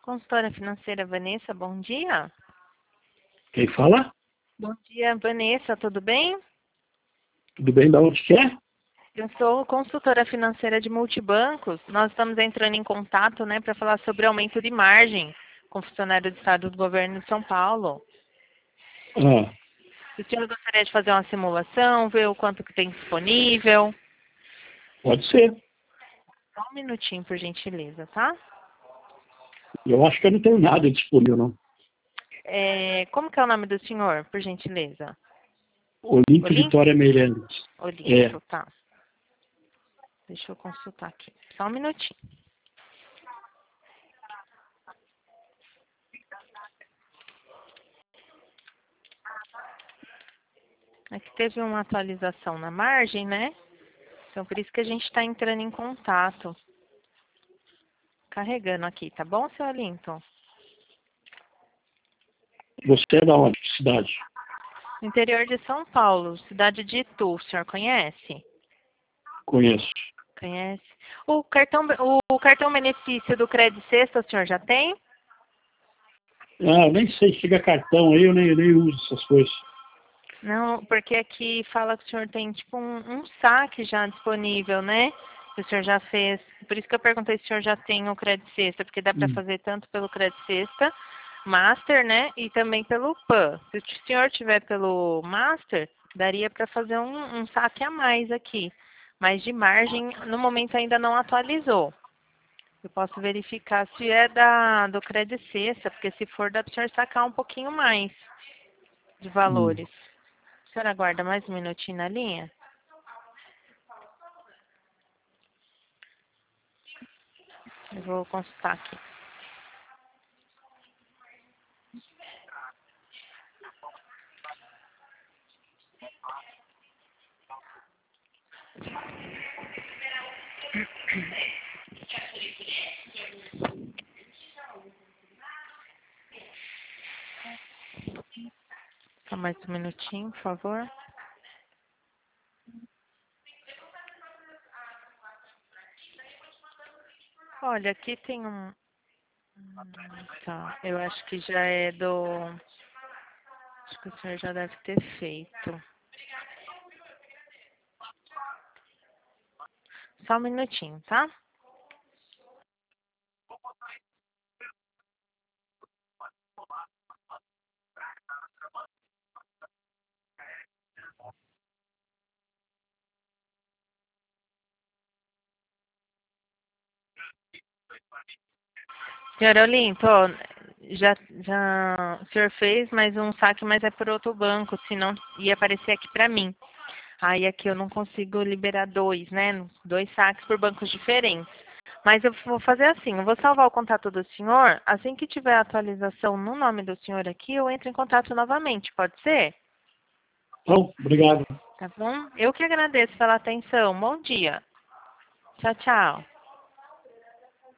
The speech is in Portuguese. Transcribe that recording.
Consultora financeira Vanessa, bom dia. Quem fala? Bom dia, Vanessa, tudo bem? Tudo bem? Da onde que é? Eu sou consultora financeira de multibancos. Nós estamos entrando em contato, para falar sobre aumento de margem com funcionário do Estado do Governo de São Paulo. Ah, O senhor gostaria de fazer uma simulação, ver o quanto que tem disponível? pode ser. Só um minutinho, por gentileza, tá? Eu acho que eu não tenho nada disponível, não. Como que é o nome do senhor, por gentileza? Olímpio Olímpio? Vitória Meirelles. Olímpio, tá. Deixa eu consultar aqui. Só um minutinho. Aqui teve uma atualização na margem, né? Então, por isso que a gente está entrando em contato. Carregando aqui, tá bom, seu Alinton? Você é da onde? Que cidade? Interior de São Paulo, cidade de Itu, o senhor conhece? Conheço. Conhece. O cartão benefício do Crédito Sexta, o senhor já tem? Ah, eu nem sei, chega cartão aí, eu nem uso essas coisas. Não, porque aqui fala que o senhor tem tipo um saque já disponível, né? Que o senhor já fez. Por isso que eu perguntei se o senhor já tem o Crédito Sexta, porque dá para fazer tanto pelo Crédito Sexta, Master, né? E também pelo PAN. Se o senhor tiver pelo Master, daria para fazer um saque a mais aqui. Mas de margem, no momento ainda não atualizou. Eu posso verificar se é do Crédito Sexta, porque se for, dá para o senhor sacar um pouquinho mais de valores. A senhora aguarda mais um minutinho na linha? Eu vou consultar aqui. Só mais um minutinho, por favor. Olha, aqui tem um... Tá, eu acho que já é do... Acho que o senhor já deve ter feito. Só um minutinho, tá? Senhor Olinto, ó, já o senhor fez mais um saque, mas é por outro banco, senão ia aparecer aqui para mim. Aí aqui eu não consigo liberar dois, né? Dois saques por bancos diferentes. Mas eu vou fazer assim, eu vou salvar o contato do senhor, assim que tiver atualização no nome do senhor aqui, eu entro em contato novamente, pode ser? Então, obrigado. Tá bom? Eu que agradeço pela atenção. Bom dia. Tchau, tchau.